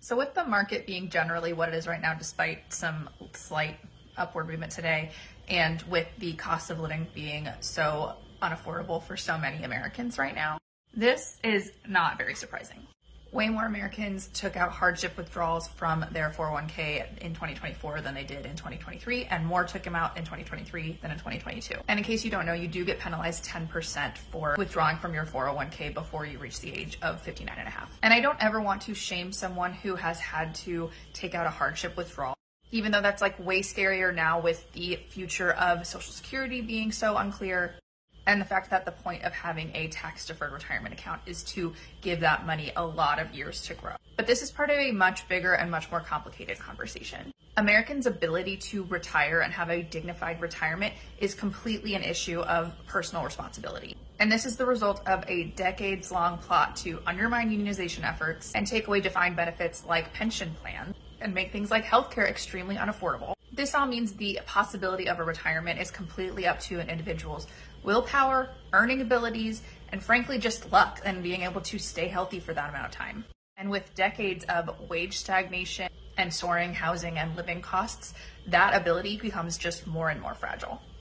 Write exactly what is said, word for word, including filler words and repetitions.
So with the market being generally what it is right now, despite some slight upward movement today, and with the cost of living being so unaffordable for so many Americans right now, this is not very surprising. Way more Americans took out hardship withdrawals from their four oh one k in twenty twenty-four than they did in twenty twenty-three, and more took them out in twenty twenty-three than in twenty twenty-two. And in case you don't know, you do get penalized ten percent for withdrawing from your four oh one k before you reach the age of fifty-nine and a half. And I don't ever want to shame someone who has had to take out a hardship withdrawal, even though that's like way scarier now with the future of Social Security being so unclear. And the fact that the point of having a tax-deferred retirement account is to give that money a lot of years to grow. But this is part of a much bigger and much more complicated conversation. Americans' ability to retire and have a dignified retirement is completely an issue of personal responsibility. And this is the result of a decades-long plot to undermine unionization efforts and take away defined benefits like pension plans and make things like healthcare extremely unaffordable. This all means the possibility of a retirement is completely up to an individual's willpower, earning abilities, and frankly just luck and being able to stay healthy for that amount of time. And with decades of wage stagnation and soaring housing and living costs, that ability becomes just more and more fragile.